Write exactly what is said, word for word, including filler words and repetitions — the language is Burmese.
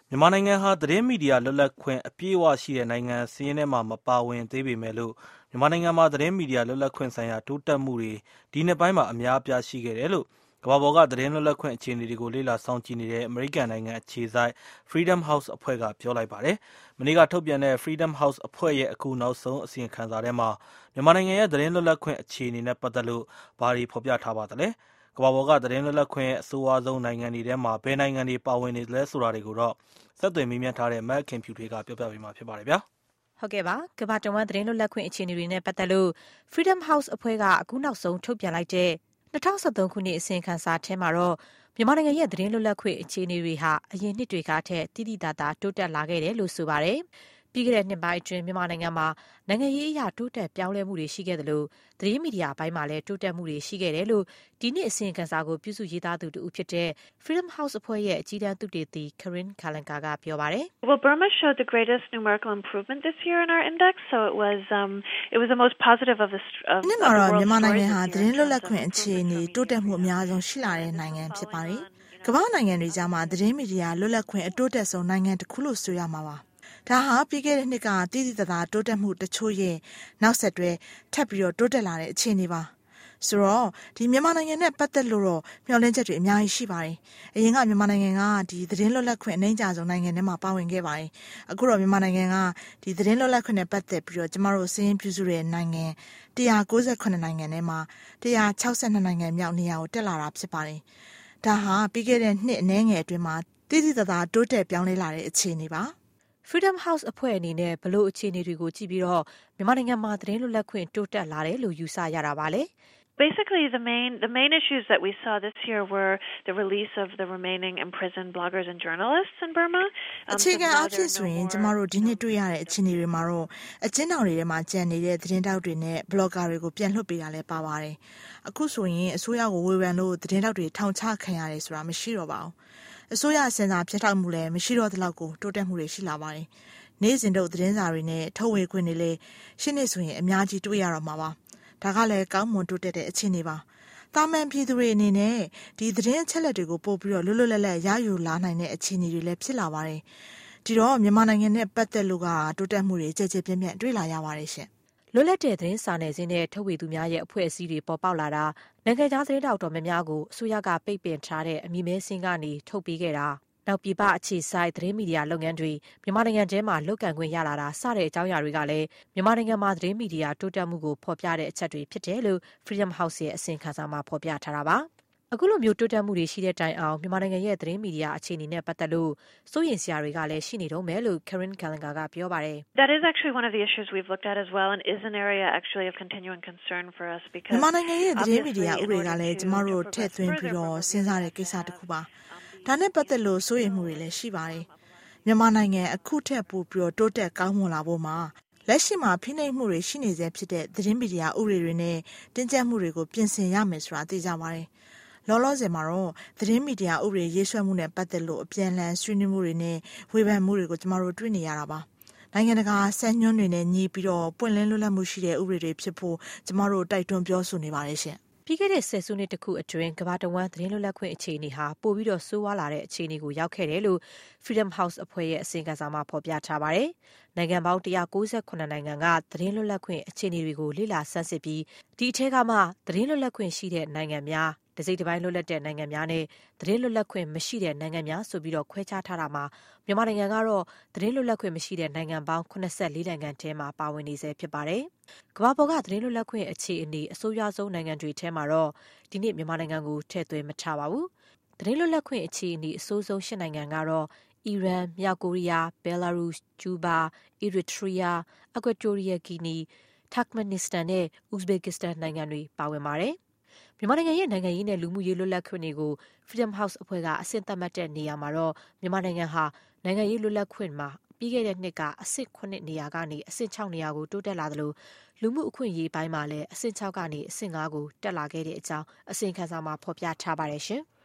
မြန်မာနိုင်ငံဟာသတင်းမီဒီယာလွတ်လပ်ခွင့်အပြည့်အဝရှိတဲ့နိုင်ငံစာရင်းထဲမှာမပါဝင်သေးပေမဲ့လို့မြန်မာနိုင်ငံမှာသတင်းမီဒီယာလွတ်လပ်ခွင့်ဆိုင်ရာတိုးတက်မှုတွေဒီနှစ်ပိုင်းမှာအများအပြားရှိခဲ့တယ်လို့ကမ္ဘာပေါ်ကသတင်းလွတ်လပ်ခွင့်အခြေအနေတွေကိုလေ့လာစောင့်ကြည့်နေတဲ့အမေရိကန်နိုင်ငံအခြေစိုက် Freedom House အဖွဲ့ကပြောလိုက်ပါတယ်။မနေ့ကထုတ်ပြန်တဲ့ Freedom House အဖွဲ့ရဲ့အခုနောက်ဆုံးအစီရင်ခံစာထဲမှာမြန်မာနိုင်ငံရဲ့သတင်းလွတ်လပ်ခွင့်အခြေအနေနဲ့ပတ်သက်လို့ဘာတွေဖော်ပြထားပါသလဲ။ကမ္ဘာပေါ်ကသတင်းလွတ်လပ်ခွင့်အဆိုးအဆုံးနိုင်ငံတွေထဲမှာဘယ်နိုင်ငံတွေပါဝင်နေသလဲဆိုတာတွေကိုတော့ဆက်သွယ်မေးမြန်းထားတဲ့မက်ခင်ဖြူထွေးကပြောပြပေးမှာဖြစ်ပါတယ်ဗျာဟုတ်ကဲ့ပါကမ္ဘာတဝန်းသတင်းလွတ်လပ်ခွင့်အခြေအနေတွေနဲ့ပတ်သက်လို့ Freedom House အဖွဲ့ကအခုနောက်ဆုံးထုတ်ပြန်လိုက်တဲ့၂၀၁၃ခုနှစ်အစီရင်ခံစာထဲမှာတော့မြန်မာနိုင်ငံရဲ့သတင်းလွတ်လပ်ခွင့်အခြေအနေတွေဟာအရင်နှစ်တွေကထက်တိတိကျကျတိုးတက်လာခဲ့တယ်လို့ဆိုပါတယ်ပြီးခဲ့တဲ့နှစ်ပိုင်းအတွင်းမြန်မာနိုင်ငံမှာနိုင်ငံရေးအရာတိုးတက်ပြောင်းလဲမှုတွေရှိခဲ့တယ်လို့သတင်းမီဒီယာဘိုင်းမှာလည်းတိုးတက်မှုတွေရှိခဲ့တယ်လို့ဒီနှစ်အစီရင်ခံစာကိုပြုစုရေးသားသူတူဖြစ်တဲ့ Freedom House အဖွဲ့ရဲ့အကြီးတန်းသုတေသီ Karen Kalinka ကပြောပါတယ် Well, Burma showed the greatest numerical improvement this year in our index, so it was um it was the most positive of the of, of the world. မြန်မာနိုင်ငံဟာသတင်းလွတ်လပ်ခွင့်အခြေအနေတိုးတက်မှုအများဆုံးရှိလာတဲ့နိုင်ငံဖြစ်ပါတယ်။ကမ္ဘာနိုင်ငံတွေကြားမှာသတင်းမီဒီယာလွတ်လပ်ခွင့်အတိုးတက်ဆုံးနိုင်ငံတစ်ခုလို့ဆိုရမှာပါ။ဒါဟာပြီးခဲ့တဲ့နှစ်ကတည်တည်တသာတိုးတက်မှုတချို့ရဲ့နောက်ဆက်တွဲထပ်ပြီးတော့တိုးတက်လာတဲ့အခြေအနေပါဆိုတော့ဒီမြန်မာနိုင်ငံနဲ့ပတ်သက်လို့တော့မျှော်လင့်ချက်တွေအများကြီးရှိပါတယ်အရင်ကမြန်မာနိုင်ငံကဒီသတင်းလွတ်လပ်ခွင့်အနှိမ့်ကြဆုံးနိုင်ငံထဲမှာပါဝင်ခဲ့ပါတယ်အခုတော့မြန်မာနိုင်ငံကဒီသတင်းလွတ်လပ်ခွင့်နဲ့ပတ်သက်ပြီးတော့ကျမတို့စီးရင်ပြုစုတဲ့နိုင်ငံone hundred ninety-nineနိုင်ငံထဲမှာone hundred sixty-twoနိုင်ငံမြောက်နေရာကိုတက်လာတာဖြစ်ပါတယ်ဒါဟာပြီးခဲ့တဲ့နှစ်အနည်းငယ်အတွင်းမှာတည်တည်တသာတိုးတက်ပြောင်းလဲလာတဲ့အခြေအနေပါ Freedom House အဖွဲ့အနေနဲ့ဘလို့အခြေအနေတွေကိုကြည့်ပြီးတော့မြန်မာနိုင်ငံမှာသတင်းလွတ်လပ်ခွင့်တိုးတက်လာတယ်လို့ယူဆရတာပါလေ Basically, the main the main issues that we saw this year were the release of the remaining imprisoned bloggers and journalists in Burma. အခြေခံအဖြစ်ဆိုရင်ကျမတို့ဒီနှစ်တွေ့ရတဲ့အခြေအနေတွေမှာတော့အကျဉ်းထောင်တွေထဲမှာကျန်နေတဲ့သတင်းတောက်တွေနဲ့ blogger တွေကိုပြန်လွှတ်ပေးတာလည်းပါပါတယ်။အခုဆိုရင်အစိုးရကိုဝေဖန်လို့သတင်းတောက်တွေထောင်ချခံရတယ်ဆိုတာမရှိတော့ပါဘူး။အစိုးရစင်စာပြတ်တောက်မှုလည်းမရှိတော့တဲ့လောက်ကိုတိုးတက်မှုတွေရှိလာပါတယ်။နေ့စဉ်တို့သတင်းစာတွေနဲ့ထုတ်ဝေခွင့်တွေလည်းရှင်းနေဆိုရင်အများကြီးတွေ့ရတော့မှာပါ။ဒါကလည်းကောင်းမွန်တိုးတက်တဲ့အခြေအနေပါ။တာမန်ပြည်သူတွေအနေနဲ့ဒီသတင်းအချက်လက်တွေကိုပို့ပြီးတော့လွတ်လွတ်လပ်လပ်ရယူလာနိုင်တဲ့အခြေအနေတွေလည်းဖြစ်လာပါတယ်။ဒီတော့မြန်မာနိုင်ငံနဲ့ပတ်သက်လို့ကတိုးတက်မှုတွေကြဲကြဲပြန့်ပြန့်တွေ့လာရပါတယ်ရှင်။လွတ်လပ်တဲ့သတင်းစာနယ်ဇင်းနဲ့ထုတ်ဝေသူများရဲ့အဖွဲ့အစည်းတွေပေါ်ပေါက်လာတာနိုင်ငံခြားသတင်းတောက်တော်များများကိုအစိုးရကပိတ်ပင်ထားတဲ့အမည်မဲစင်းကနေထုတ်ပေးခဲ့တာနောက်ပြည်ပအခြေစိုက်သတင်းမီဒီယာလုပ်ငန်းတွေမြန်မာနိုင်ငံထဲမှာလုတ်ကန်ခွင့်ရလာတာစတဲ့အကြောင်းအရာတွေကလည်းမြန်မာနိုင်ငံမှာသတင်းမီဒီယာတိုးတက်မှုကိုဖော်ပြတဲ့အချက်တွေဖြစ်တယ်လို့ Freedom House ရဲ့အစီရင်ခံစာမှာဖော်ပြထားတာပါအခုလိုမျိုးတိုးတက်မှုတွေရှိတဲ့တိုင်အောင်မြန်မာနိုင်ငံရဲ့သတင်းမီဒီယာအခြေအနေနဲ့ပတ်သက်လို့စိုးရိမ်စရာတွေကလည်းရှိနေတော့မယ်လို့ Karen Kalinka ကပြောပါတယ် That is actually one of the issues we've looked at as well and is an area actually of continuing concern for us because မြန်မာနိုင်ငံရဲ့သတင်းမီဒီယာဥပဒေကလည်းကျမတို့ထည့်သွင်းပြီးတော့စဉ်းစားတဲ့ကိစ္စတစ်ခုပါဒါနဲ့ပတ်သက်လို့စိုးရိမ်မှုတွေလည်းရှိပါတယ်မြန်မာနိုင်ငံအခုထက်ပိုပြီးတိုးတက်ကောင်းမွန်လာဖို့မှာလက်ရှိမှာဖိနှိပ်မှုတွေရှိနေစေဖြစ်တဲ့သတင်းမီဒီယာဥပဒေတွေနဲ့တင်းကျပ်မှုတွေကိုပြင်ဆင်ရမယ်ဆိုတာသိကြပါတယ်လောလောဆယ်မှာတော့သတင်းမီဒီယာဥပဒေရေးဆွဲမှုနဲ့ပတ်သက်လို့အပြန်အလှန်ဆွေးနွေးမှုတွေနဲ့ဝေဖန်မှုတွေကိုကျမတို့တွေ့နေရတာပါနိုင်ငံတကာစံညွှန်းတွေနဲ့ညီပြီးတော့ပွင့်လင်းလွတ်လပ်မှုရှိတဲ့ဥပဒေတွေဖြစ်ဖို့ကျမတို့တိုက်တွန်းပြောဆိုနေပါတယ်ရှင်ပြီးခဲ့တဲ့ဆယ်စုနှစ်တခုအတွင်းကမ္ဘာတဝန်းသတင်းလွတ်လပ်ခွင့်အခြေအနေဟာပိုပြီးတော့ဆိုးဝါးလာတဲ့အခြေအနေကိုရောက်ခဲ့တယ်လို့ Freedom House အဖွဲ့ရဲ့အစီရင်ခံစာမှာဖော်ပြထားပါတယ်။နိုင်ငံပေါင်းone hundred ninety-sevenနိုင်ငံကသတင်းလွတ်လပ်ခွင့်အခြေအနေတွေကိုလေ့လာဆန်းစစ်ပြီးဒီအထက်ကမှသတင်းလွတ်လပ်ခွင့်ရှိတဲ့နိုင်ငံများတစိမ့်တစ်ပိုင်းလွတ်လပ်တဲ့နိုင်ငံများနဲ့သတင်းလွတ်လပ်ခွင့်မရှိတဲ့နိုင်ငံများဆိုပြီးတော့ခွဲခြားထားတာမှာမြန်မာနိုင်ငံကတော့သတင်းလွတ်လပ်ခွင့်မရှိတဲ့နိုင်ငံပေါင်းseventy-fourနိုင်ငံထဲမှာပါဝင်နေဆဲဖြစ်ပါတယ်။ကမ္ဘာပေါ်ကသတင်းလွတ်လပ်ခွင့်အခြေအနေအဆိုးရွားဆုံးနိုင်ငံတွေထဲမှာတော့ဒီနေ့မြန်မာနိုင်ငံကိုထည့်သွင်းမထားပါဘူး။သတင်းလွတ်လပ်ခွင့်အခြေအနေအဆိုးဆုံးeightနိုင်ငံကတော့အီရန်၊မြောက်ကိုရီးယား၊ဘယ်လာရုစ်၊ကျူးဘား၊အီရီထရီးယား၊အကွာတိုရီးယားဂီနီ၊တာခ်မနစ္စတန်နဲ့ဥဇဘက်ကစ္စတန်နိုင်ငံတွေပါဝင်ပါတယ်။မြန်မာနိုင်ငံရဲ့နိုင်ငံရေးနဲ့လူမှုရေးလွတ်လပ်ခွင့်တွေကို Freedom House အဖွဲ့ကအဆင့်သတ်မှတ်တဲ့နေရာမှာတော့မြန်မာနိုင်ငံဟာနိုင်ငံရေးလွတ်လပ်ခွင့်မှာပြီးခဲ့တဲ့နှစ်ကအဆင့်eightနေရာကနေအဆင့်sixနေရာကိုတိုးတက်လာသလိုလူမှုအခွင့်အရေးပိုင်းမှာလည်းအဆင့်sixကနေအဆင့်fiveကိုတက်လာခဲ့တဲ့အကြောင်းအစီရင်ခံစာမှာဖော်ပြထားပါတယ်ရှင်။